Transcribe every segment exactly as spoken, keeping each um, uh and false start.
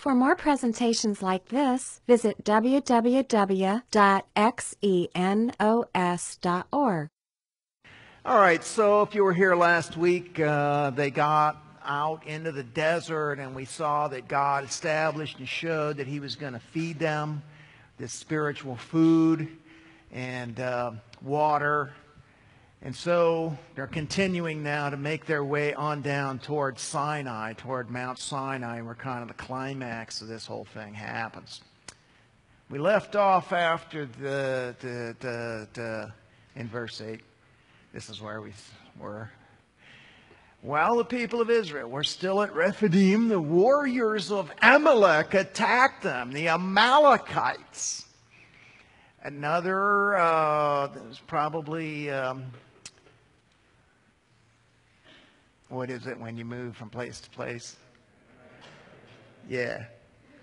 For more presentations like this, visit w w w dot xenos dot org. All right, so if you were here last week, uh, they got out into the desert, and we saw that God established and showed that He was going to feed them this spiritual food and uh, water. And so they're continuing now to make their way on down toward Sinai, toward Mount Sinai, where kind of the climax of this whole thing happens. We left off after the, the, the, the in verse eight. This is where we were. While the people of Israel were still at Rephidim, the warriors of Amalek attacked them, the Amalekites. Another, uh, there's probably... Um, What is it when you move from place to place? Yeah.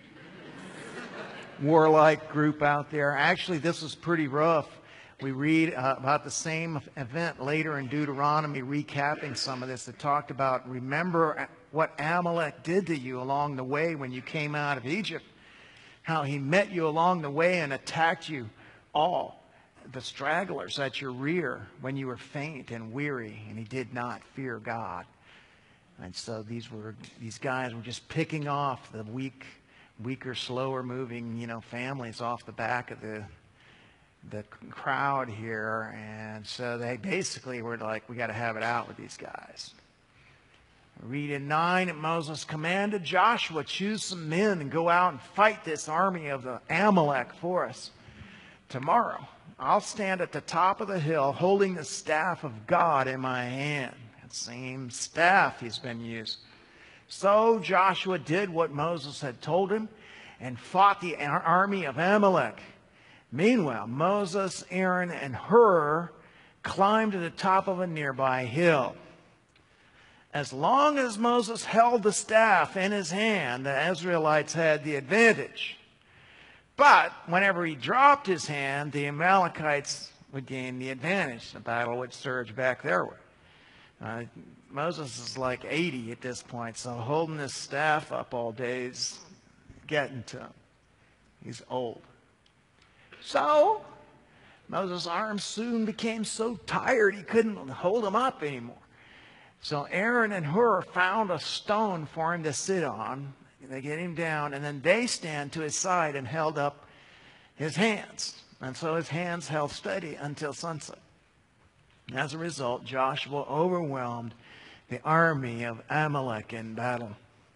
Warlike group out there. Actually, this was pretty rough. We read uh, about the same event later in Deuteronomy, recapping some of this. It talked about, remember what Amalek did to you along the way when you came out of Egypt. How he met you along the way and attacked you all, the stragglers at your rear, when you were faint and weary, and he did not fear God. And so these were these guys were just picking off the weak, weaker, slower moving, you know, families off the back of the the crowd here. And so they basically were like, we got to have it out with these guys. Read in nine, and Moses commanded Joshua, choose some men and go out and fight this army of the Amalek for us. Tomorrow, I'll stand at the top of the hill holding the staff of God in my hand. That same staff he's been using. So Joshua did what Moses had told him and fought the army of Amalek. Meanwhile, Moses, Aaron, and Hur climbed to the top of a nearby hill. As long as Moses held the staff in his hand, the Israelites had the advantage. But whenever he dropped his hand, the Amalekites would gain the advantage. The battle would surge back their way. Uh, Moses is like eighty at this point, so holding his staff up all day is getting to him. He's old. So Moses' arms soon became so tired he couldn't hold them up anymore. So Aaron and Hur found a stone for him to sit on. They get him down, and then they stand to his side and held up his hands. And so his hands held steady until sunset. As a result, Joshua overwhelmed the army of Amalek in battle.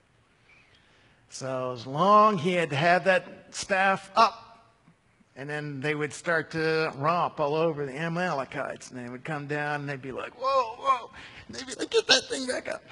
So as long he had to have that staff up, and then they would start to romp all over the Amalekites, and they would come down, and they'd be like, whoa, whoa. And they'd be like, get that thing back up.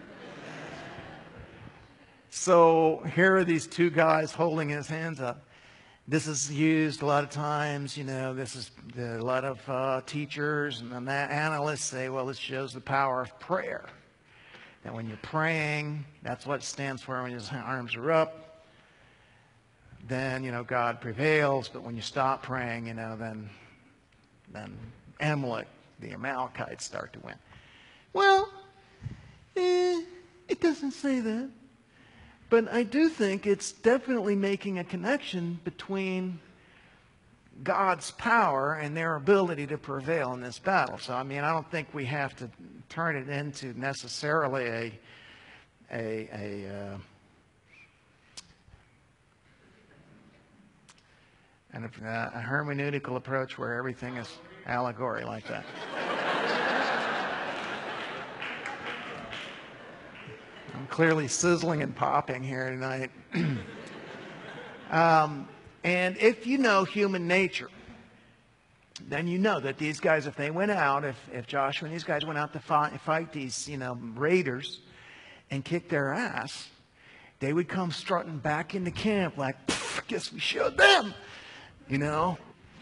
So here are these two guys holding his hands up. This is used a lot of times, you know, this is a lot of uh, teachers and analysts say, well, this shows the power of prayer. That when you're praying, that's what it stands for when your arms are up. Then, you know, God prevails. But when you stop praying, you know, then, then Amalek, the Amalekites, start to win. Well, eh, it doesn't say that. But I do think it's definitely making a connection between God's power and their ability to prevail in this battle. So, I mean, I don't think we have to turn it into necessarily a, a, a, uh, and a, a hermeneutical approach where everything is allegory like that. I'm clearly sizzling and popping here tonight. um, and if you know human nature, then you know that these guys, if they went out, if, if Joshua and these guys went out to fight, fight these, you know, raiders and kick their ass, they would come strutting back into camp like, guess we showed them, you know.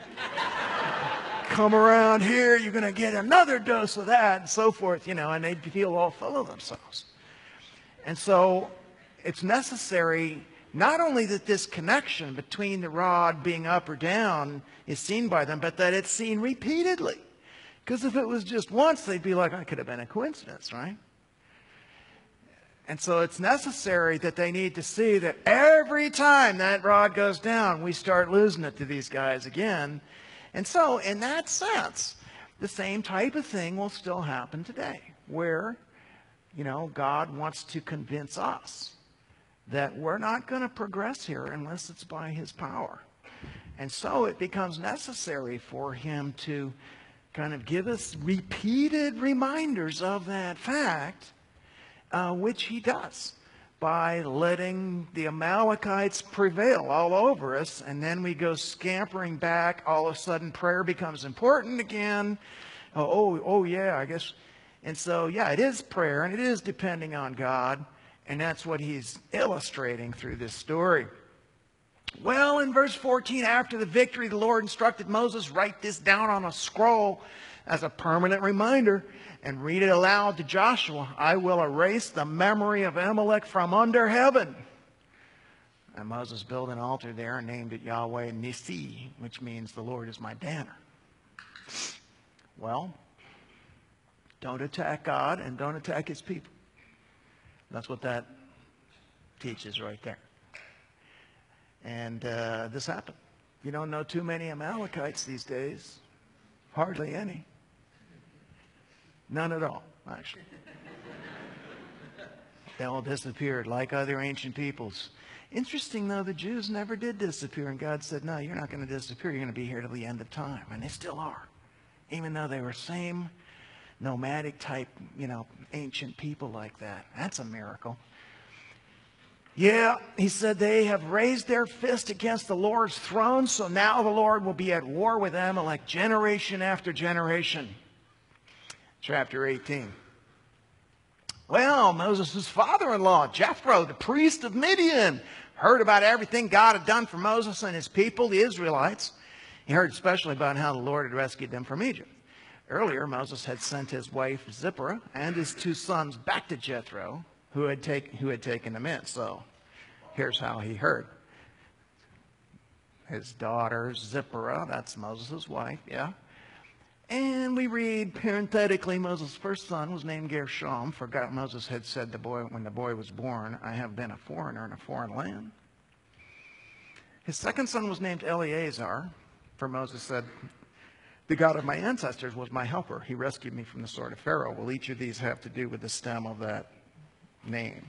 Come around here, you're going to get another dose of that, and so forth, you know, and they'd feel all full of themselves. And so it's necessary not only that this connection between the rod being up or down is seen by them, but that it's seen repeatedly. Because if it was just once, they'd be like, oh, it could have been a coincidence, right? And so it's necessary that they need to see that every time that rod goes down, we start losing it to these guys again. And so in that sense, the same type of thing will still happen today, where, you know, God wants to convince us that we're not going to progress here unless it's by his power. And so it becomes necessary for him to kind of give us repeated reminders of that fact, uh, which he does by letting the Amalekites prevail all over us. And then we go scampering back. All of a sudden, prayer becomes important again. Oh, oh, oh yeah, I guess. And so, yeah, it is prayer, and it is depending on God. And that's what he's illustrating through this story. Well, in verse fourteen, after the victory, the Lord instructed Moses, write this down on a scroll as a permanent reminder and read it aloud to Joshua. I will erase the memory of Amalek from under heaven. And Moses built an altar there and named it Yahweh Nissi, which means the Lord is my banner. Well, don't attack God and don't attack his people. That's what that teaches right there. And uh, this happened. You don't know too many Amalekites these days. Hardly any. None at all, actually. They all disappeared like other ancient peoples. Interesting, though, the Jews never did disappear. And God said, no, you're not going to disappear. You're going to be here till the end of time. And they still are. Even though they were same nomadic type, you know, ancient people like that. That's a miracle. Yeah, he said they have raised their fist against the Lord's throne, so now the Lord will be at war with Amalek generation after generation. Chapter eighteen. Well, Moses' father-in-law, Jethro, the priest of Midian, heard about everything God had done for Moses and his people, the Israelites. He heard especially about how the Lord had rescued them from Egypt. Earlier, Moses had sent his wife Zipporah and his two sons back to Jethro, who had, take, who had taken them in. So here's how he heard. His daughter Zipporah, that's Moses' wife, yeah. And we read parenthetically, Moses' first son was named Gershom, for God, Moses had said the boy when the boy was born, I have been a foreigner in a foreign land. His second son was named Eleazar, for Moses said, the God of my ancestors was my helper. He rescued me from the sword of Pharaoh. Well, each of these have to do with the stem of that name.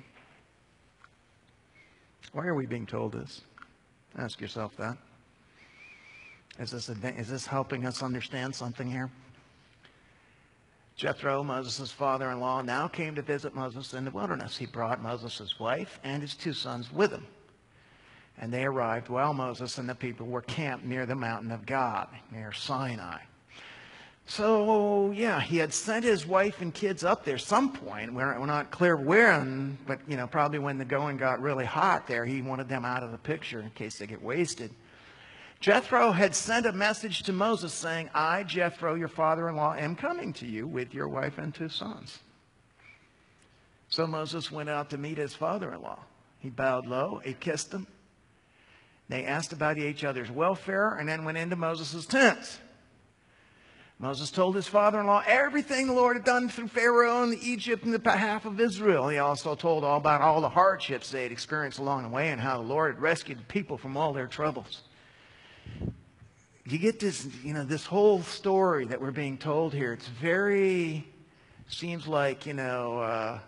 Why are we being told this? Ask yourself that. Is this, is this helping us understand something here? Jethro, Moses' father-in-law, now came to visit Moses in the wilderness. He brought Moses' wife and his two sons with him. And they arrived while Moses and the people were camped near the mountain of God, near Sinai. So, yeah, he had sent his wife and kids up there some point. We're, we're not clear when, but, you know, probably when the going got really hot there, he wanted them out of the picture in case they get wasted. Jethro had sent a message to Moses saying, I, Jethro, your father-in-law, am coming to you with your wife and two sons. So Moses went out to meet his father-in-law. He bowed low, he kissed him. They asked about each other's welfare and then went into Moses' tent. Moses told his father-in-law everything the Lord had done through Pharaoh and Egypt in the behalf of Israel. He also told all about all the hardships they had experienced along the way and how the Lord had rescued the people from all their troubles. You get this, you know, this whole story that we're being told here. It's very, seems like, you know, uh,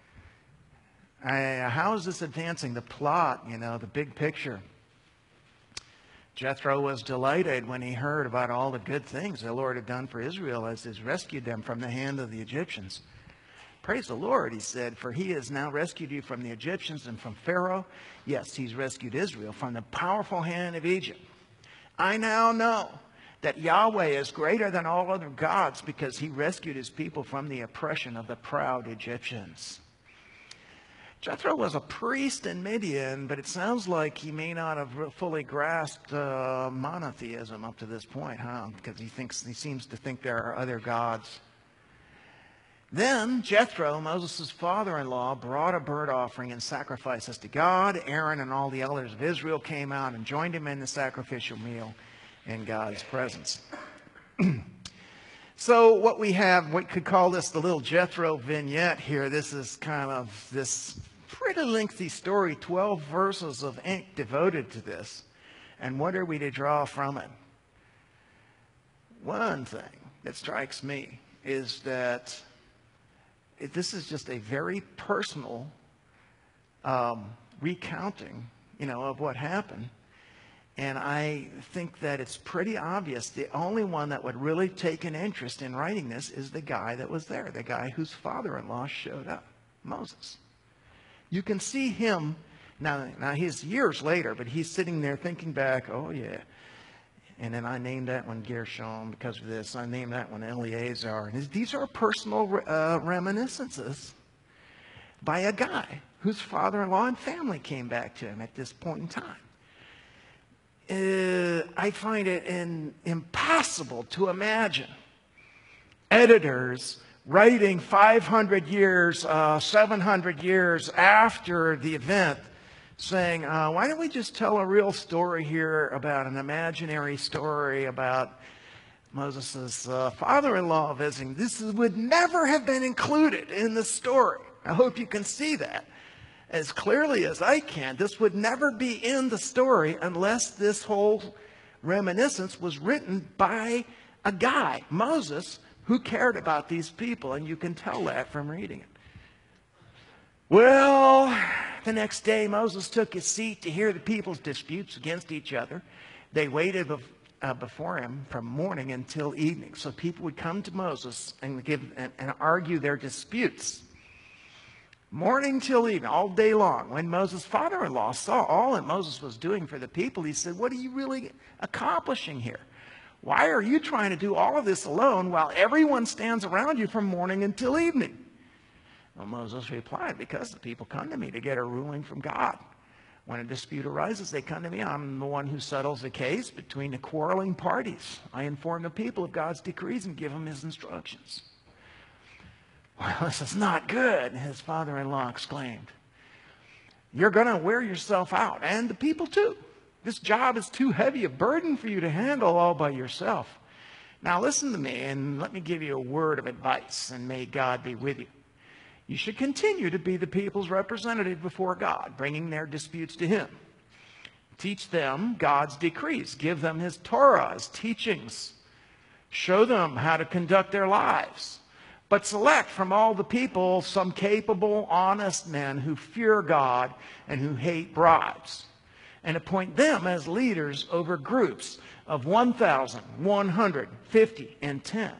I, how is this advancing the plot, you know, the big picture? Jethro was delighted when he heard about all the good things the Lord had done for Israel as he rescued them from the hand of the Egyptians. Praise the Lord, he said, for he has now rescued you from the Egyptians and from Pharaoh. Yes, he's rescued Israel from the powerful hand of Egypt. I now know that Yahweh is greater than all other gods because he rescued his people from the oppression of the proud Egyptians. Jethro was a priest in Midian, but it sounds like he may not have fully grasped uh, monotheism up to this point, huh? Because he thinks he seems to think there are other gods. Then Jethro, Moses' father-in-law, brought a burnt offering and sacrifices to God. Aaron and all the elders of Israel came out and joined him in the sacrificial meal in God's presence. So what we have, we could call this the little Jethro vignette here. This is kind of this pretty lengthy story, twelve verses of ink devoted to this. And what are we to draw from it? One thing that strikes me is that it, this is just a very personal um, recounting, you know, of what happened. And I think that it's pretty obvious the only one that would really take an interest in writing this is the guy that was there, the guy whose father-in-law showed up, Moses. You can see him, now, now he's years later, but he's sitting there thinking back, oh yeah, and then I named that one Gershom because of this. I named that one Eleazar. And these are personal uh, reminiscences by a guy whose father-in-law and family came back to him at this point in time. Uh, I find it in, impossible to imagine editors writing five hundred years, uh, seven hundred years after the event saying, uh, why don't we just tell a real story here about an imaginary story about Moses' uh, father-in-law visiting. This is, would never have been included in the story. I hope you can see that as clearly as I can. This would never be in the story unless this whole reminiscence was written by a guy, Moses, who cared about these people, and you can tell that from reading it. Well, the next day Moses took his seat to hear the people's disputes against each other. They waited bef uh, before him from morning until evening. So people would come to Moses and, give, and, and argue their disputes. Morning till evening, all day long. When Moses' father-in-law saw all that Moses was doing for the people, he said, what are you really accomplishing here? Why are you trying to do all of this alone while everyone stands around you from morning until evening? Well, Moses replied, because the people come to me to get a ruling from God. When a dispute arises, they come to me. I'm the one who settles the case between the quarreling parties. I inform the people of God's decrees and give them his instructions. Well, this is not good, his father-in-law exclaimed. You're going to wear yourself out, and the people too. This job is too heavy a burden for you to handle all by yourself. Now listen to me, and let me give you a word of advice, and may God be with you. You should continue to be the people's representative before God, bringing their disputes to him. Teach them God's decrees. Give them his Torah, his teachings. Show them how to conduct their lives. But select from all the people some capable, honest men who fear God and who hate bribes. And appoint them as leaders over groups of one thousand, one hundred fifty, and ten.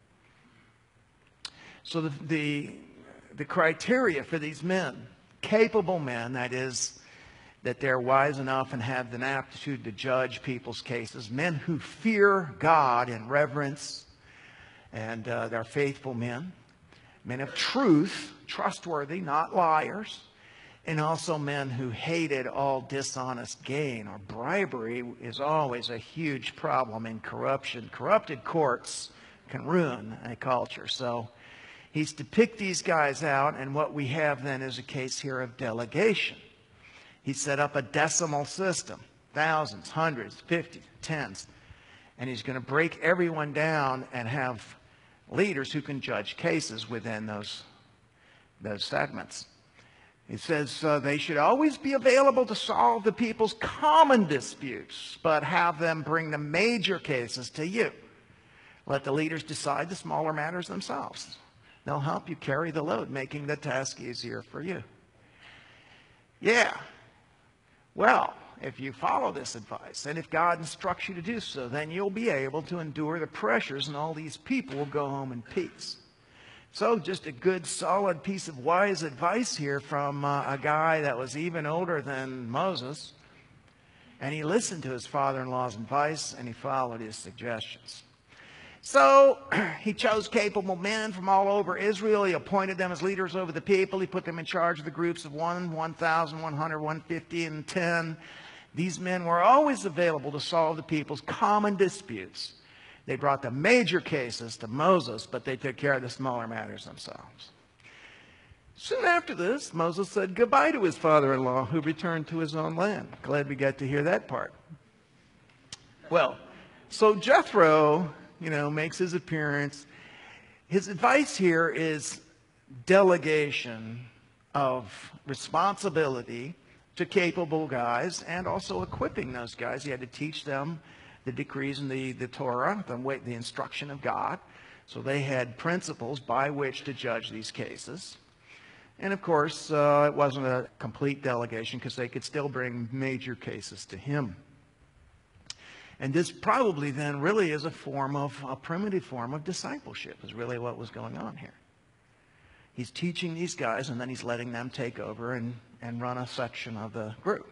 So the... the The criteria for these men, capable men, that is, that they're wise enough and have an aptitude to judge people's cases, men who fear God in reverence, and uh, they're faithful men, men of truth, trustworthy, not liars, and also men who hated all dishonest gain, or bribery is always a huge problem in corruption. Corrupted courts can ruin a culture. So he's to pick these guys out, and what we have then is a case here of delegation. He set up a decimal system, thousands, hundreds, fifties, tens, and he's going to break everyone down and have leaders who can judge cases within those, those segments. He says uh, they should always be available to solve the people's common disputes, but have them bring the major cases to you. Let the leaders decide the smaller matters themselves. They'll help you carry the load, making the task easier for you. Yeah. Well, if you follow this advice, and if God instructs you to do so, then you'll be able to endure the pressures, and all these people will go home in peace. So just a good, solid piece of wise advice here from uh, a guy that was even older than Moses. And he listened to his father-in-law's advice, and he followed his suggestions. So he chose capable men from all over Israel. He appointed them as leaders over the people. He put them in charge of the groups of one, one thousand, one hundred, one hundred fifty, and ten. These men were always available to solve the people's common disputes. They brought the major cases to Moses, but they took care of the smaller matters themselves. Soon after this, Moses said goodbye to his father-in-law, who returned to his own land. Glad we got to hear that part. Well, so Jethro you know, makes his appearance. His advice here is delegation of responsibility to capable guys, and also equipping those guys. He had to teach them the decrees and the, the Torah, the way, the instruction of God. So they had principles by which to judge these cases. And of course, uh, it wasn't a complete delegation, because they could still bring major cases to him. And this probably then really is a form of, a primitive form of discipleship, is really what was going on here. He's teaching these guys, and then he's letting them take over and, and run a section of the group.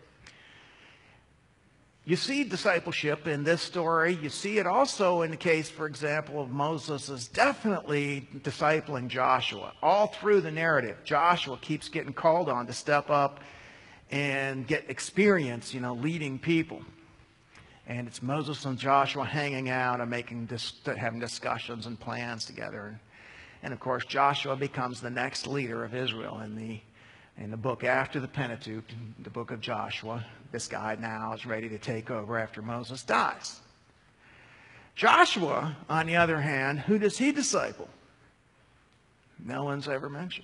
You see discipleship in this story. You see it also in the case, for example, of Moses is definitely discipling Joshua. All through the narrative, Joshua keeps getting called on to step up and get experience, you know, leading people. And it's Moses and Joshua hanging out and making dis- having discussions and plans together. And of course, Joshua becomes the next leader of Israel in the in the book after the Pentateuch, the book of Joshua. This guy now is ready to take over after Moses dies. Joshua, on the other hand, who does he disciple? No one's ever mentioned.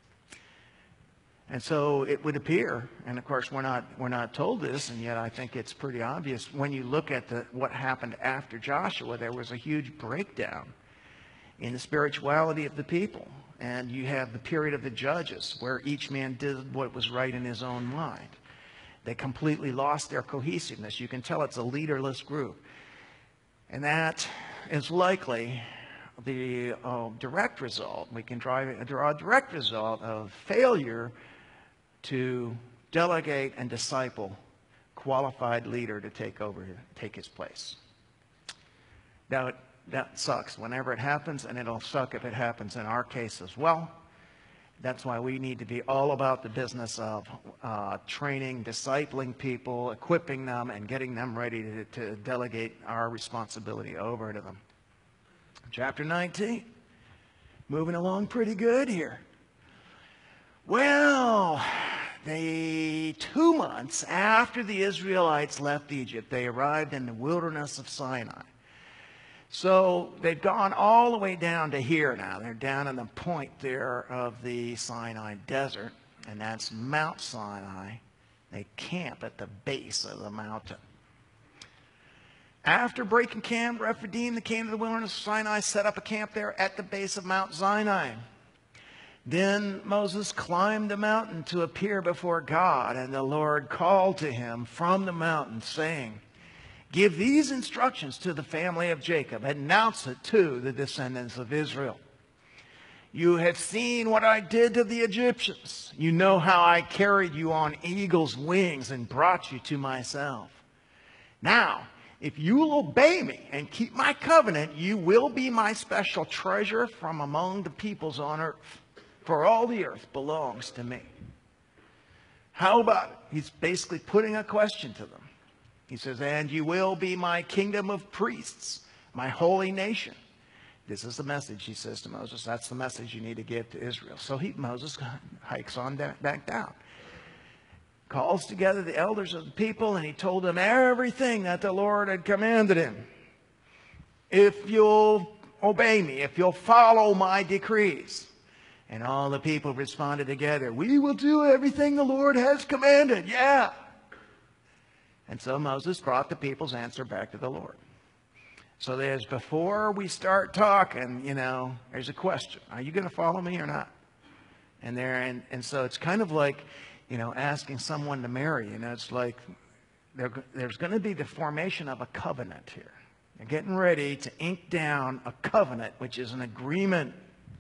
And so it would appear, and of course we're not we're not told this, and yet I think it's pretty obvious when you look at the, what happened after Joshua. There was a huge breakdown in the spirituality of the people. And you have the period of the judges, where each man did what was right in his own mind. They completely lost their cohesiveness. You can tell it's a leaderless group. And that is likely the uh, direct result. We can drive, draw a direct result of failure to delegate and disciple qualified leader to take over, take his place. Now, it, that sucks whenever it happens, and it'll suck if it happens in our case as well. That's why we need to be all about the business of uh, training, discipling people, equipping them, and getting them ready to, to delegate our responsibility over to them. Chapter nineteen. Moving along pretty good here. Well, they, two months after the Israelites left Egypt, they arrived in the wilderness of Sinai. So they've gone all the way down to here now. They're down in the point there of the Sinai desert, and that's Mount Sinai. They camp at the base of the mountain. After breaking camp, Rephidim, they came to the wilderness of Sinai, set up a camp there at the base of Mount Sinai. Then Moses climbed the mountain to appear before God, and the Lord called to him from the mountain, saying, "Give these instructions to the family of Jacob. Announce it to the descendants of Israel. You have seen what I did to the Egyptians. You know how I carried you on eagle's wings and brought you to myself. Now, if you will obey me and keep my covenant, you will be my special treasure from among the peoples on earth. For all the earth belongs to me." How about it? He's basically putting a question to them. He says, "And you will be my kingdom of priests, my holy nation." This is the message, he says to Moses. That's the message you need to give to Israel. So he, Moses hikes on back down. Calls together the elders of the people, and he told them everything that the Lord had commanded him. "If you'll obey me, if you'll follow my decrees." And all the people responded together, "We will do everything the Lord has commanded." Yeah. And so Moses brought the people's answer back to the Lord. So there's, before we start talking, you know, there's a question. Are you going to follow me or not? And there, and, and so it's kind of like, you know, asking someone to marry. You know, it's like there, there's going to be the formation of a covenant here. They're getting ready to ink down a covenant, which is an agreement.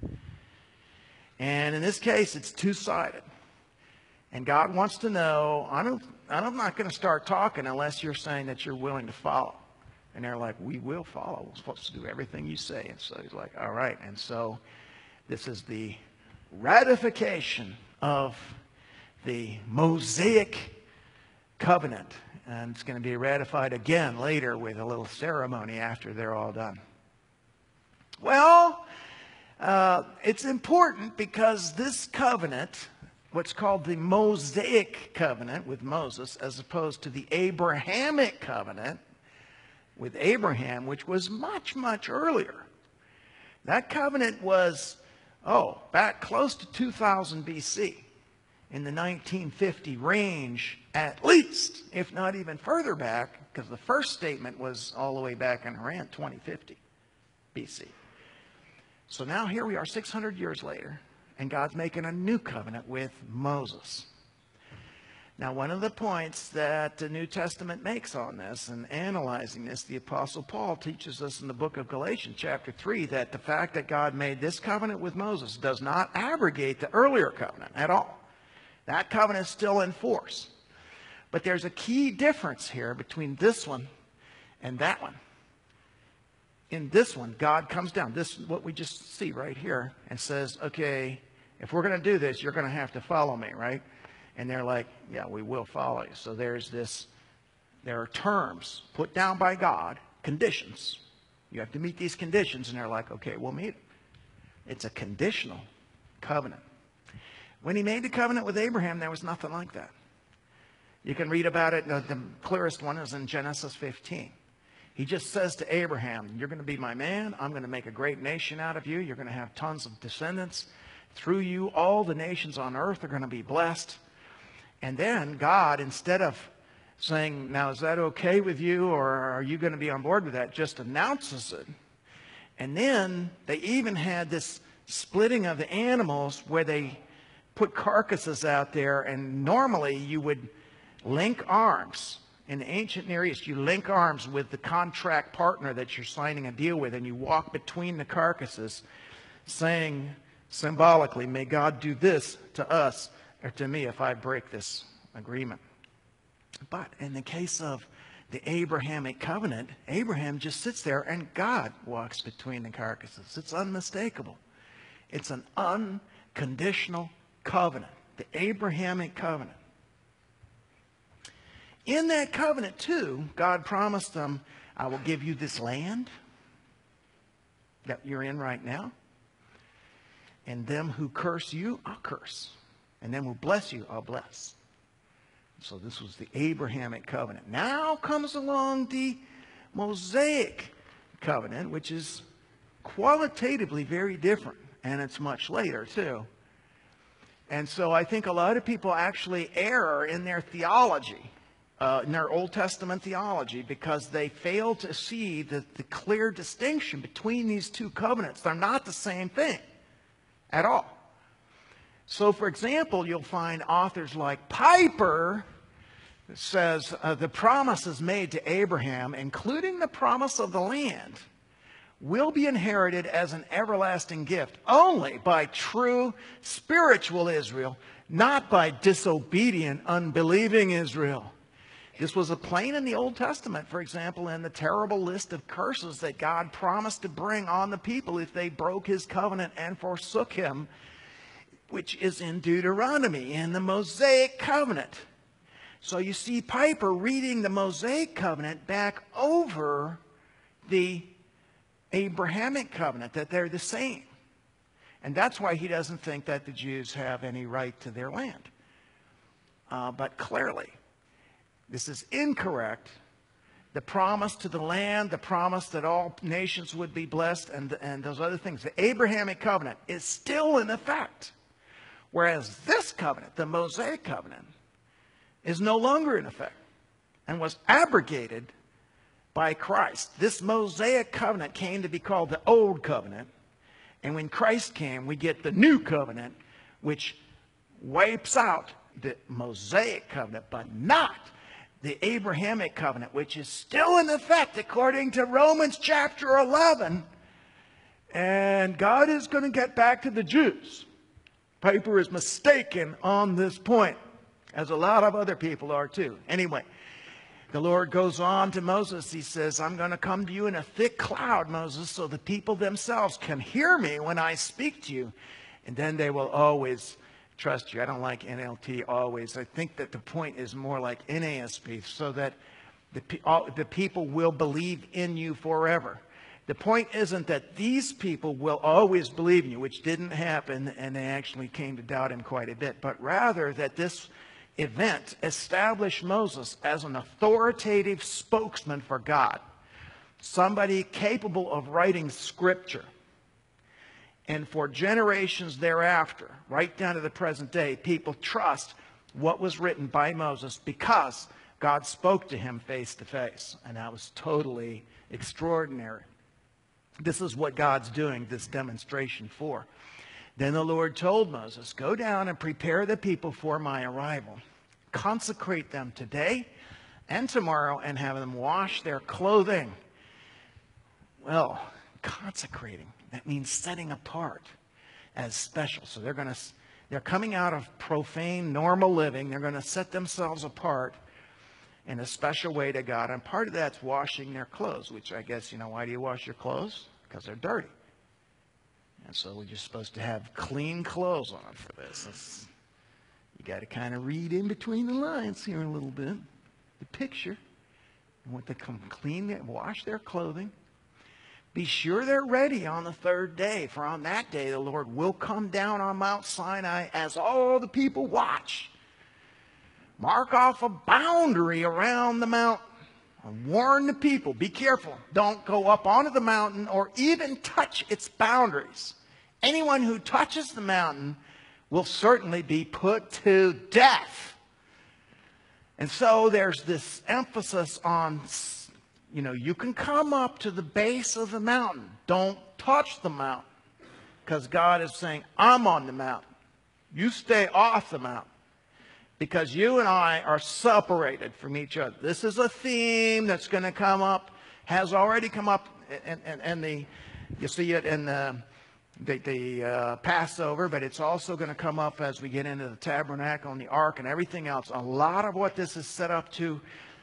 And in this case, it's two-sided. And God wants to know, I don't, I'm not going to start talking unless you're saying that you're willing to follow. And they're like, "We will follow. We're supposed to do everything you say." And so he's like, all right. And so this is the ratification of the Mosaic covenant. And it's going to be ratified again later with a little ceremony after they're all done. Well, uh, it's important because this covenant, what's called the Mosaic covenant with Moses, as opposed to the Abrahamic covenant, with Abraham, which was much, much earlier. That covenant was, oh, back close to two thousand B C, in the nineteen fifty range at least, if not even further back, because the first statement was all the way back in Haran, twenty fifty B C. So now here we are six hundred years later, and God's making a new covenant with Moses. Now, one of the points that the New Testament makes on this, and analyzing this, the Apostle Paul teaches us in the book of Galatians, chapter three, that the fact that God made this covenant with Moses does not abrogate the earlier covenant at all. That covenant is still in force. But there's a key difference here between this one and that one. In this one, God comes down, this is what we just see right here, and says, okay, if we're going to do this, you're going to have to follow me, right? And they're like, yeah, we will follow you. So there's this, there are terms put down by God, conditions. You have to meet these conditions, and they're like, okay, we'll meet it. It's a conditional covenant. When he made the covenant with Abraham, there was nothing like that. You can read about it. The clearest one is in Genesis fifteen. He just says to Abraham, you're going to be my man. I'm going to make a great nation out of you. You're going to have tons of descendants. Through you, all the nations on earth are going to be blessed. And then God, instead of saying, now is that okay with you, or are you going to be on board with that, just announces it. And then they even had this splitting of the animals where they put carcasses out there, and normally you would link arms. In the ancient Near East, you link arms with the contract partner that you're signing a deal with, and you walk between the carcasses saying symbolically, may God do this to us or to me if I break this agreement. But in the case of the Abrahamic covenant, Abraham just sits there and God walks between the carcasses. It's unmistakable. It's an unconditional covenant, the Abrahamic covenant. In that covenant, too, God promised them, I will give you this land that you're in right now. And them who curse you, I'll curse. And them who bless you, I'll bless. So this was the Abrahamic covenant. Now comes along the Mosaic covenant, which is qualitatively very different. And it's much later, too. And so I think a lot of people actually err in their theology. Uh, in their Old Testament theology, because they fail to see the, the clear distinction between these two covenants. They're not the same thing at all. So, for example, you'll find authors like Piper that says uh, the promises made to Abraham, including the promise of the land, will be inherited as an everlasting gift only by true spiritual Israel, not by disobedient, unbelieving Israel. This was a plain in the Old Testament, for example, in the terrible list of curses that God promised to bring on the people if they broke his covenant and forsook him, which is in Deuteronomy, in the Mosaic covenant. So you see Piper reading the Mosaic covenant back over the Abrahamic covenant, that they're the same. And that's why he doesn't think that the Jews have any right to their land. Uh, but clearly, this is incorrect. The promise to the land, the promise that all nations would be blessed, and, and those other things. The Abrahamic covenant is still in effect. Whereas this covenant, the Mosaic covenant, is no longer in effect and was abrogated by Christ. This Mosaic covenant came to be called the Old Covenant. And when Christ came, we get the New Covenant, which wipes out the Mosaic covenant, but not the Abrahamic covenant, which is still in effect according to Romans chapter eleven. And God is going to get back to the Jews. Piper is mistaken on this point, as a lot of other people are too. Anyway, the Lord goes on to Moses. He says, I'm going to come to you in a thick cloud, Moses, so the people themselves can hear me when I speak to you. And then they will always trust you. I don't like N L T always. I think that the point is more like N A S B, so that the, all, the people will believe in you forever. The point isn't that these people will always believe in you, which didn't happen, and they actually came to doubt him quite a bit, but rather that this event established Moses as an authoritative spokesman for God. somebody capable of writing scripture. And for generations thereafter, right down to the present day, people trust what was written by Moses because God spoke to him face to face. And that was totally extraordinary. This is what God's doing this demonstration for. Then the Lord told Moses, go down and prepare the people for my arrival. Consecrate them today and tomorrow and have them wash their clothing. Well, consecrating, that means setting apart as special. So they're going to, they're coming out of profane, normal living. They're going to set themselves apart in a special way to God. And part of that's washing their clothes, which I guess, you know, why do you wash your clothes? Because they're dirty. And so we're just supposed to have clean clothes on for this. It's, you got to kind of read in between the lines here a little bit. The picture. You want to come clean, wash their clothing. Be sure they're ready on the third day, for on that day the Lord will come down on Mount Sinai as all the people watch. Mark off a boundary around the mountain. And warn the people, be careful. Don't go up onto the mountain or even touch its boundaries. Anyone who touches the mountain will certainly be put to death. And so there's this emphasis on, you know, you can come up to the base of the mountain. Don't touch the mountain. Because God is saying, I'm on the mountain. You stay off the mountain. Because you and I are separated from each other. This is a theme that's going to come up, has already come up, and, and, and the, you see it in the, the, the uh, Passover, but it's also going to come up as we get into the tabernacle and the ark and everything else. A lot of what this is set up to,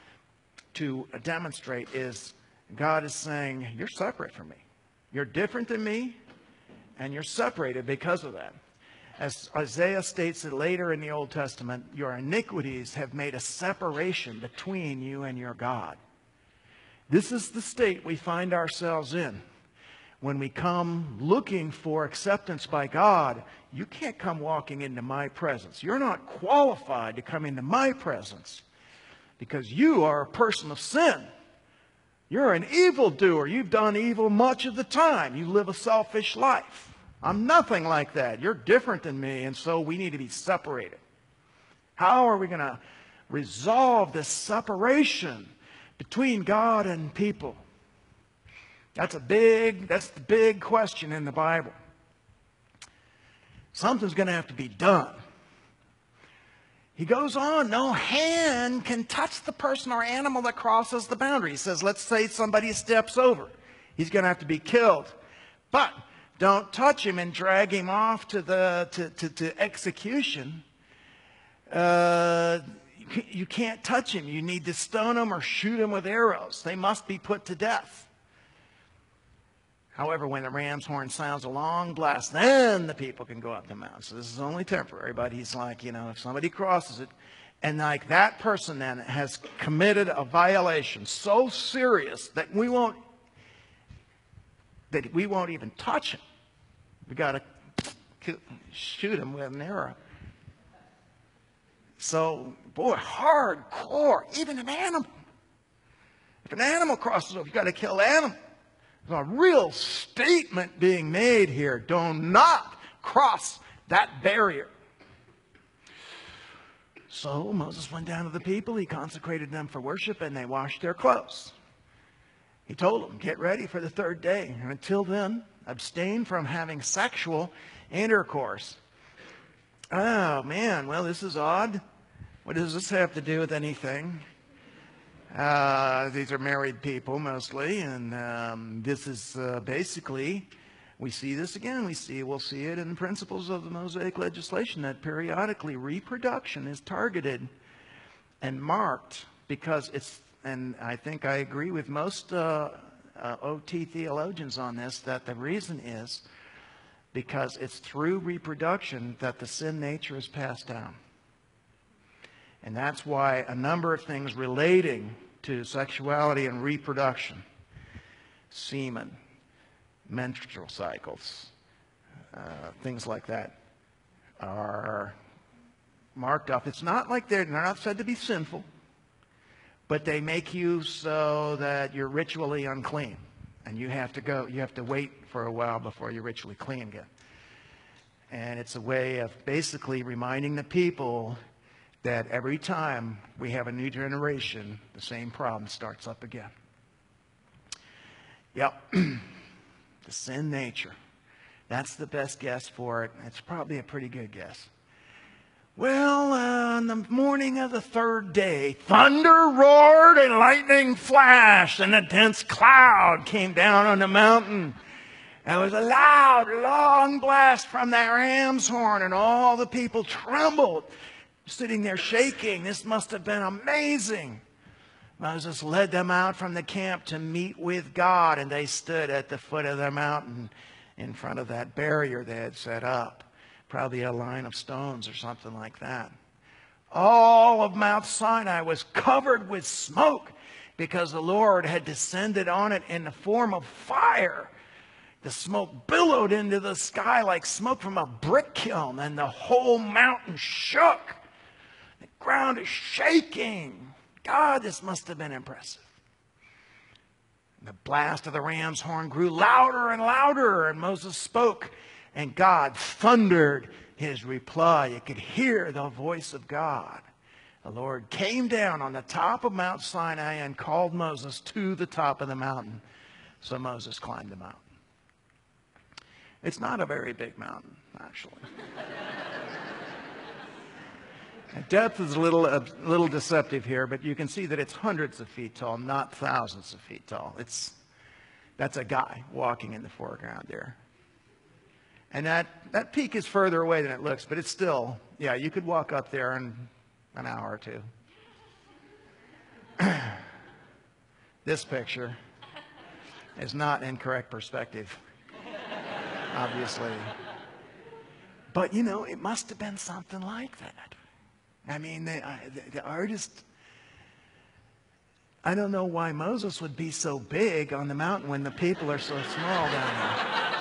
to demonstrate is God is saying, you're separate from me. You're different than me, and you're separated because of that. As Isaiah states it later in the Old Testament, your iniquities have made a separation between you and your God. This is the state we find ourselves in. When we come looking for acceptance by God, you can't come walking into my presence. You're not qualified to come into my presence because you are a person of sin. You're an evildoer. You've done evil much of the time. You live a selfish life. I'm nothing like that. You're different than me, and so we need to be separated. How are we going to resolve this separation between God and people? That's a big, that's the big question in the Bible. Something's going to have to be done. He goes on, no hand can touch the person or animal that crosses the boundary. He says, let's say somebody steps over. He's going to have to be killed. But don't touch him and drag him off to the to, to, to execution. Uh, you, you can't touch him. You need to stone him or shoot him with arrows. They must be put to death. However, when the ram's horn sounds a long blast, then the people can go up the mountain. So this is only temporary. But he's like, you know, if somebody crosses it, and like that person then has committed a violation so serious that we won't that we won't even touch him. We got to shoot him with an arrow. So, boy, hardcore. Even an animal. If an animal crosses over, you've got to kill the animal. There's a real statement being made here. Do not cross that barrier. So Moses went down to the people. He consecrated them for worship, and they washed their clothes. He told them, get ready for the third day. And until then, abstain from having sexual intercourse. Oh, man. Well, this is odd. What does this have to do with anything? Uh, these are married people mostly. And um, this is uh, basically, we see this again. We see, we'll see it in the principles of the Mosaic legislation that periodically reproduction is targeted and marked because it's, and I think I agree with most uh, uh, O T theologians on this, that the reason is because it's through reproduction that the sin nature is passed down. And that's why a number of things relating to sexuality and reproduction, semen, menstrual cycles, uh, things like that, are marked up. It's not like they're, they're not said to be sinful, but they make you so that you're ritually unclean. And you have to go, you have to wait for a while before you're ritually clean again. And it's a way of basically reminding the people that every time we have a new generation, the same problem starts up again. Yep, the sin nature. That's the best guess for it. It's probably a pretty good guess. Well, uh, on the morning of the third day, thunder roared and lightning flashed, and a dense cloud came down on the mountain. There was a loud, long blast from the ram's horn, and all the people trembled, sitting there shaking. This must have been amazing. Moses led them out from the camp to meet with God, and they stood at the foot of the mountain in front of that barrier they had set up. Probably a line of stones or something like that. All of Mount Sinai was covered with smoke because the Lord had descended on it in the form of fire. The smoke billowed into the sky like smoke from a brick kiln, and the whole mountain shook. The ground is shaking. God, this must have been impressive. The blast of the ram's horn grew louder and louder, and Moses spoke, and God thundered his reply. You could hear the voice of God. The Lord came down on the top of Mount Sinai and called Moses to the top of the mountain. So Moses climbed the mountain. It's not a very big mountain, actually. Depth is a little, a little deceptive here, but you can see that it's hundreds of feet tall, not thousands of feet tall. It's, that's a guy walking in the foreground there. And that, that peak is further away than it looks, but it's still, yeah, you could walk up there in an hour or two. This picture is not in correct perspective, obviously. But, you know, it must have been something like that. I mean, the, the, the artist, I don't know why Moses would be so big on the mountain when the people are so small down there.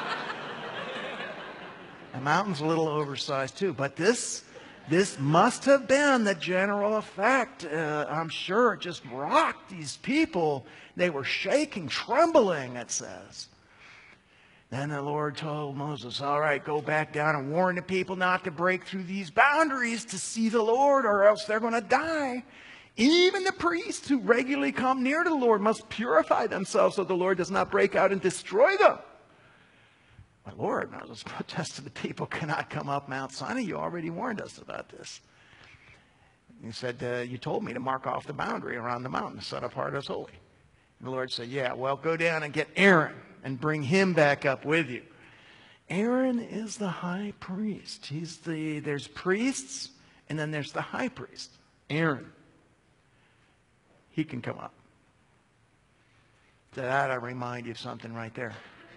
The mountain's a little oversized too, but this, this must have been the general effect. Uh, I'm sure it just rocked these people. They were shaking, trembling, it says. Then the Lord told Moses, all right, go back down and warn the people not to break through these boundaries to see the Lord, or else they're going to die. Even the priests who regularly come near to the Lord must purify themselves so the Lord does not break out and destroy them. But Lord, Moses protested, the people cannot come up Mount Sinai. You already warned us about this. He said, uh, you told me to mark off the boundary around the mountain, set apart as holy. And the Lord said, yeah, well, go down and get Aaron and bring him back up with you. Aaron is the high priest. He's the, there's priests, and then there's the high priest, Aaron. He can come up. So that I remind you of something right there.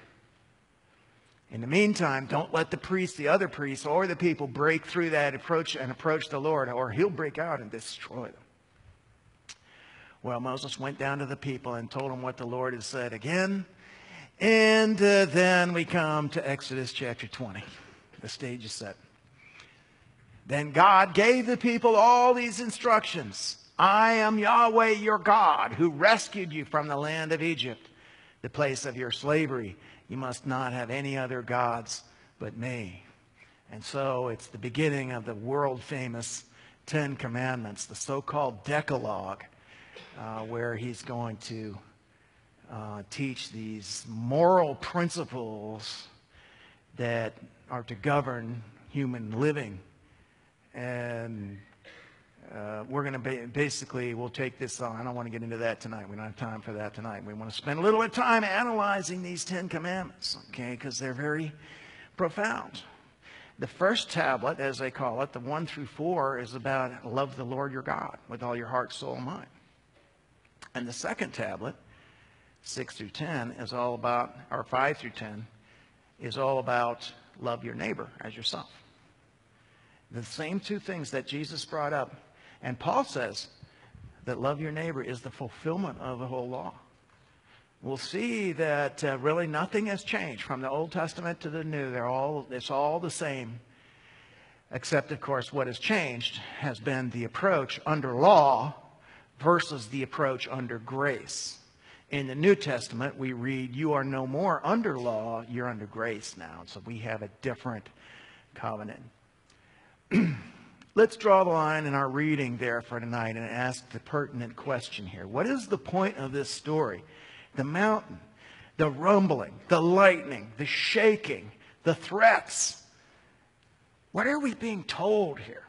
In the meantime, don't let the priests, the other priests, or the people break through that approach and approach the Lord, or he'll break out and destroy them. Well, Moses went down to the people and told them what the Lord had said again. And uh, then we come to Exodus chapter twenty. The stage is set. Then God gave the people all these instructions. I am Yahweh your God, who rescued you from the land of Egypt, the place of your slavery. You must not have any other gods but me. And so it's the beginning of the world-famous Ten Commandments, the so-called Decalogue, uh, where he's going to uh, teach these moral principles that are to govern human living. And uh, we're going to ba basically, we'll take this on. I don't want to get into that tonight. We don't have time for that tonight. We want to spend a little bit of time analyzing these Ten Commandments, okay, because they're very profound. The first tablet, as they call it, the one through four, is about love the Lord your God with all your heart, soul, and mind. And the second tablet, six through ten, is all about, or five through ten, is all about love your neighbor as yourself. The same two things that Jesus brought up. And Paul says that love your neighbor is the fulfillment of the whole law. We'll see that uh, really nothing has changed from the Old Testament to the New. They're all, it's all the same. Except, of course, what has changed has been the approach under law versus the approach under grace. In the New Testament, we read, you are no more under law, you're under grace now. So we have a different covenant. Let's draw the line in our reading there for tonight and ask the pertinent question here. What is the point of this story? The mountain, the rumbling, the lightning, the shaking, the threats. What are we being told here?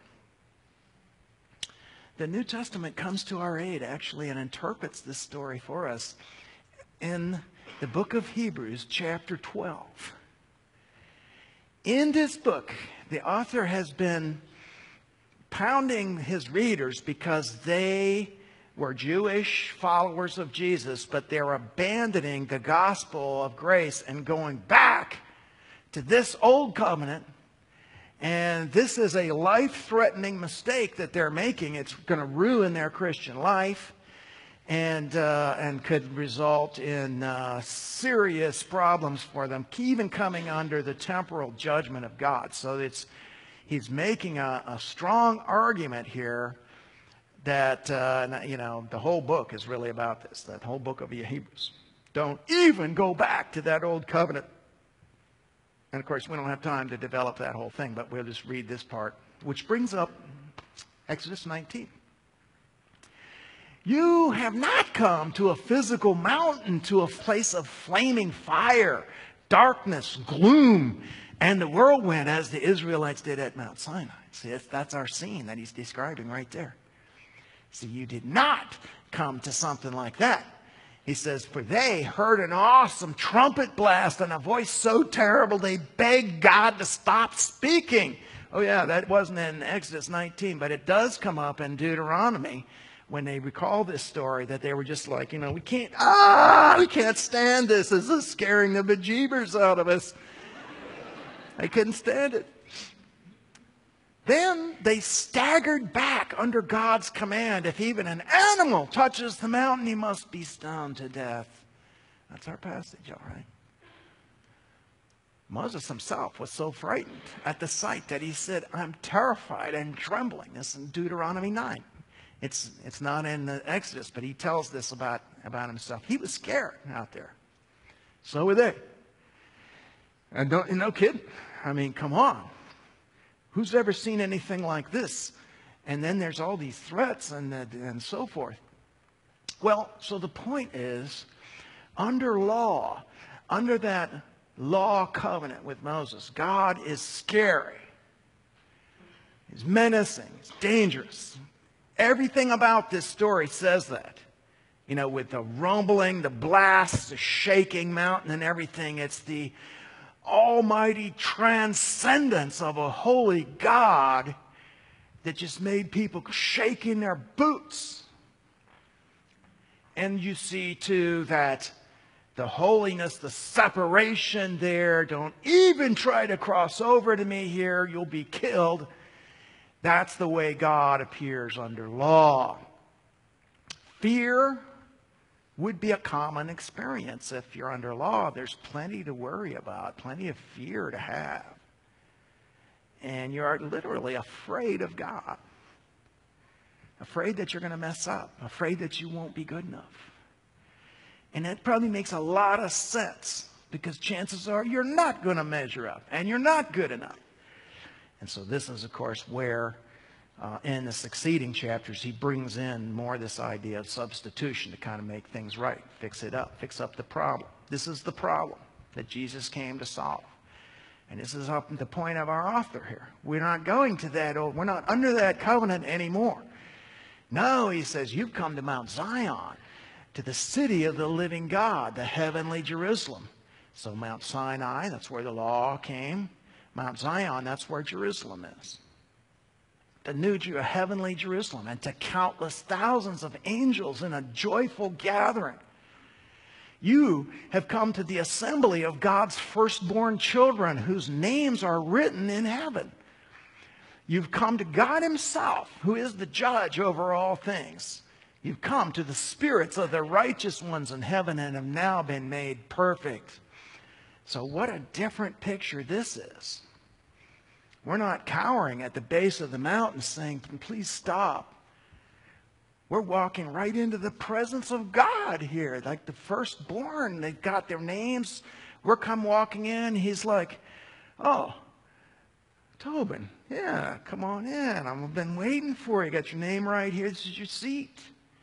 The New Testament comes to our aid, actually, and interprets this story for us in the book of Hebrews, chapter twelve. In this book, the author has been pounding his readers because they were Jewish followers of Jesus, but they're abandoning the gospel of grace and going back to this old covenant. And this is a life-threatening mistake that they're making. It's going to ruin their Christian life and, uh, and could result in uh, serious problems for them, even coming under the temporal judgment of God. So it's, he's making a, a strong argument here that, uh, you know, the whole book is really about this, that whole book of Hebrews. Don't even go back to that old covenant. And of course, we don't have time to develop that whole thing, but we'll just read this part, which brings up Exodus nineteen. You have not come to a physical mountain, to a place of flaming fire, darkness, gloom, and the whirlwind, as the Israelites did at Mount Sinai. See, that's, that's our scene that he's describing right there. See, you did not come to something like that. He says, for they heard an awesome trumpet blast and a voice so terrible they begged God to stop speaking. Oh yeah, that wasn't in Exodus nineteen, but it does come up in Deuteronomy when they recall this story, that they were just like, you know, we can't, ah, we can't stand this. This is scaring the bejeebers out of us. They couldn't stand it. Then they staggered back under God's command. If even an animal touches the mountain, he must be stoned to death. That's our passage, all right. Moses himself was so frightened at the sight that he said, I'm terrified and trembling. This is in Deuteronomy nine. It's, it's not in the Exodus, but he tells this about, about himself. He was scared out there. So were they. And don't, no kidding. I mean, come on. Who's ever seen anything like this? And then there's all these threats and, uh, and so forth. Well, so the point is, under law, under that law covenant with Moses, God is scary. He's menacing. He's dangerous. Everything about this story says that. You know, with the rumbling, the blast, the shaking mountain and everything, it's the almighty transcendence of a holy God that just made people shake in their boots. And you see, too, that the holiness, the separation there, don't even try to cross over to me here, you'll be killed. That's the way God appears under law. Fear would be a common experience if you're under law. There's plenty to worry about, plenty of fear to have. And you're literally afraid of God. Afraid that you're going to mess up. Afraid that you won't be good enough. And that probably makes a lot of sense, because chances are you're not going to measure up and you're not good enough. And so this is, of course, where Uh, in the succeeding chapters, he brings in more this idea of substitution to kind of make things right, fix it up, fix up the problem. This is the problem that Jesus came to solve. And this is up the point of our author here. We're not going to that old, we're not under that covenant anymore. No, he says, you've come to Mount Zion, to the city of the living God, the heavenly Jerusalem. So Mount Sinai, that's where the law came. Mount Zion, that's where Jerusalem is. The new heavenly Jerusalem, and to countless thousands of angels in a joyful gathering. You have come to the assembly of God's firstborn children, whose names are written in heaven. You've come to God himself, who is the judge over all things. You've come to the spirits of the righteous ones in heaven and have now been made perfect. So what a different picture this is. We're not cowering at the base of the mountain saying, please stop. We're walking right into the presence of God here. Like the firstborn, they've got their names. We're come walking in. He's like, oh, Tobin, yeah, come on in. I've been waiting for you. Got your name right here. This is your seat.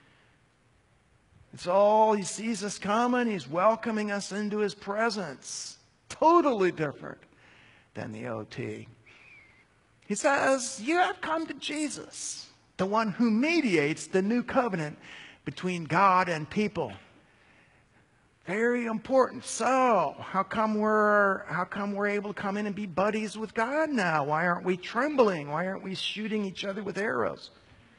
It's all, he sees us coming. He's welcoming us into his presence. Totally different than the O T. He says, you have come to Jesus, the one who mediates the new covenant between God and people. Very important. So, how come we're how come we're able to come in and be buddies with God now? Why aren't we trembling? Why aren't we shooting each other with arrows?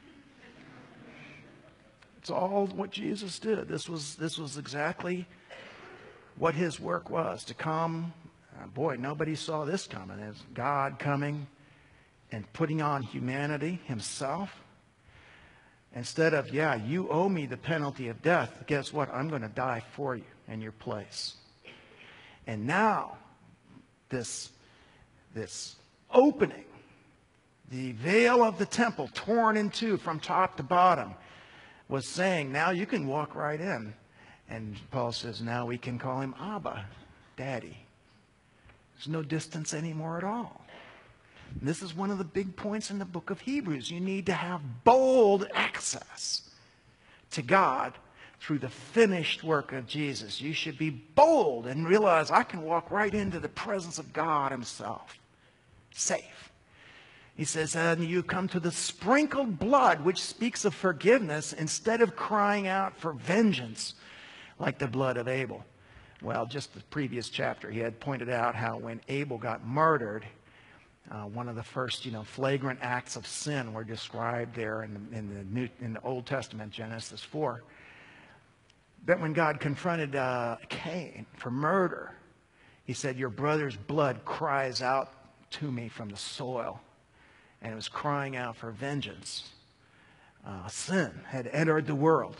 It's all what Jesus did. This was this was exactly what his work was, to come. Uh, boy, nobody saw this coming. As God coming and putting on humanity himself. Instead of, yeah, you owe me the penalty of death, guess what? I'm going to die for you in your place. And now, this, this opening, the veil of the temple torn in two from top to bottom, was saying, now you can walk right in. And Paul says, now we can call him Abba, Daddy. There's no distance anymore at all. And this is one of the big points in the book of Hebrews. You need to have bold access to God through the finished work of Jesus. You should be bold and realize I can walk right into the presence of God himself. Safe. He says, and you come to the sprinkled blood, which speaks of forgiveness, instead of crying out for vengeance like the blood of Abel. Well, just the previous chapter, he had pointed out how when Abel got murdered, Uh, one of the first, you know, flagrant acts of sin were described there in the, in the New, in the Old Testament, Genesis four. But when God confronted uh, Cain for murder, he said, your brother's blood cries out to me from the soil. And it was crying out for vengeance. Uh, sin had entered the world.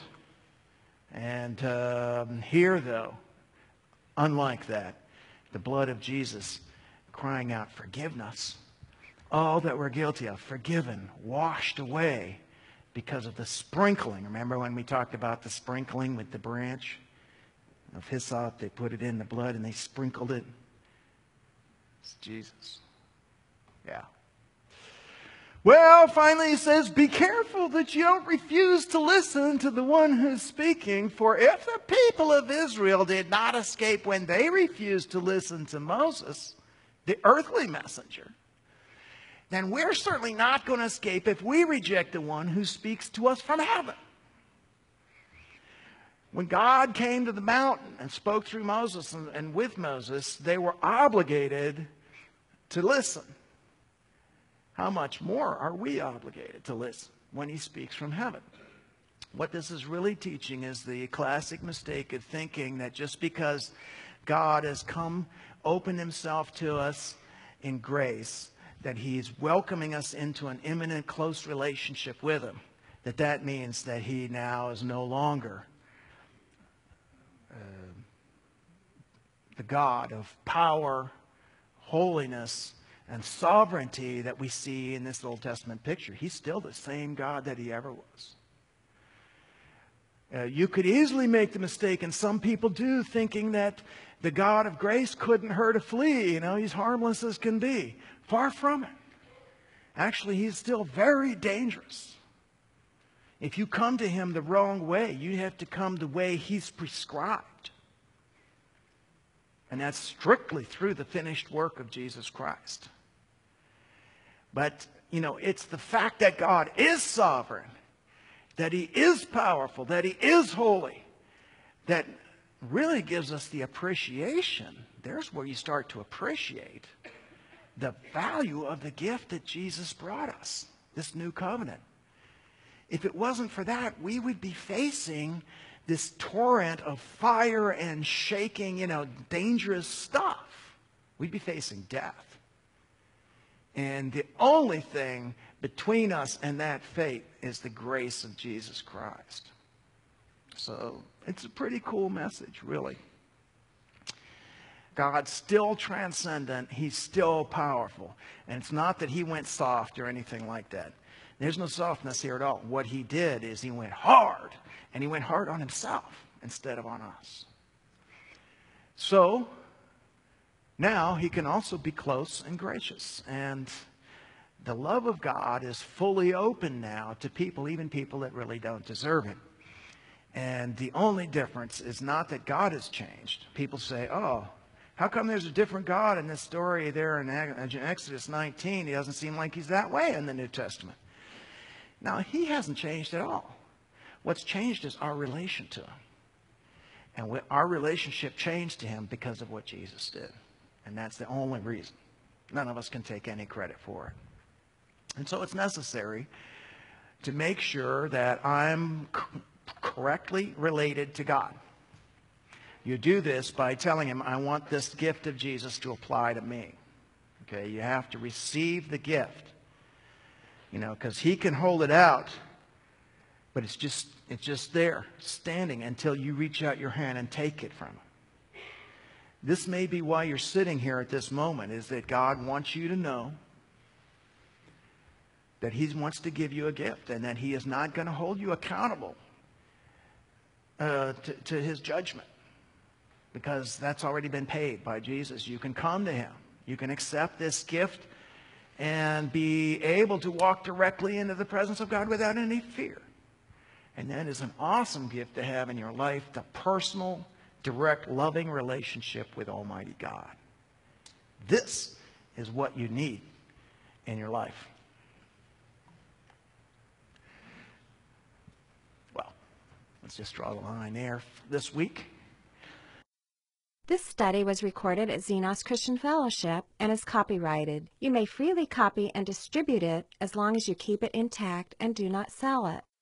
And um, here, though, unlike that, the blood of Jesus crying out forgiveness. All that we're guilty of, forgiven, washed away because of the sprinkling. Remember when we talked about the sprinkling with the branch of hyssop? They put it in the blood and they sprinkled it. It's Jesus. Yeah. Well, finally he says, be careful that you don't refuse to listen to the one who's speaking. For if the people of Israel did not escape when they refused to listen to Moses, the earthly messenger, then we're certainly not going to escape if we reject the one who speaks to us from heaven. When God came to the mountain and spoke through Moses and, and with Moses, they were obligated to listen. How much more are we obligated to listen when he speaks from heaven? What this is really teaching is the classic mistake of thinking that just because God has come, opened himself to us in grace, that he's welcoming us into an imminent, close relationship with him, that that means that he now is no longer uh, the God of power, holiness, and sovereignty that we see in this Old Testament picture. He's still the same God that he ever was. Uh, you could easily make the mistake, and some people do, thinking that the God of grace couldn't hurt a flea. You know, he's harmless as can be. Far from it. Actually, he's still very dangerous. If you come to him the wrong way, you have to come the way he's prescribed. And that's strictly through the finished work of Jesus Christ. But, you know, it's the fact that God is sovereign, that he is powerful, that he is holy, that really gives us the appreciation. There's where you start to appreciate the value of the gift that Jesus brought us, this new covenant. If it wasn't for that, we would be facing this torrent of fire and shaking, you know, dangerous stuff. We'd be facing death. And the only thing between us and that fate is the grace of Jesus Christ. So it's a pretty cool message, really. God's still transcendent. He's still powerful. And it's not that he went soft or anything like that. There's no softness here at all. What he did is he went hard, and he went hard on himself instead of on us. So now he can also be close and gracious. And the love of God is fully open now to people, even people that really don't deserve it. And the only difference is not that God has changed. People say, oh, how come there's a different God in this story there in Exodus nineteen? He doesn't seem like he's that way in the New Testament. Now, he hasn't changed at all. What's changed is our relation to him. And our relationship changed to him because of what Jesus did. And that's the only reason. None of us can take any credit for it. And so it's necessary to make sure that I'm correctly related to God. You do this by telling him, I want this gift of Jesus to apply to me. Okay, you have to receive the gift. You know, because he can hold it out, but it's just, it's just there, standing until you reach out your hand and take it from him. This may be why you're sitting here at this moment, is that God wants you to know that he wants to give you a gift and that he is not going to hold you accountable uh, to, to his judgment, because that's already been paid by Jesus. You can come to him. You can accept this gift and be able to walk directly into the presence of God without any fear. And that is an awesome gift to have in your life, the personal, direct, loving relationship with Almighty God. This is what you need in your life. Well, let's just draw the line there this week. This study was recorded at Xenos Christian Fellowship and is copyrighted. You may freely copy and distribute it as long as you keep it intact and do not sell it.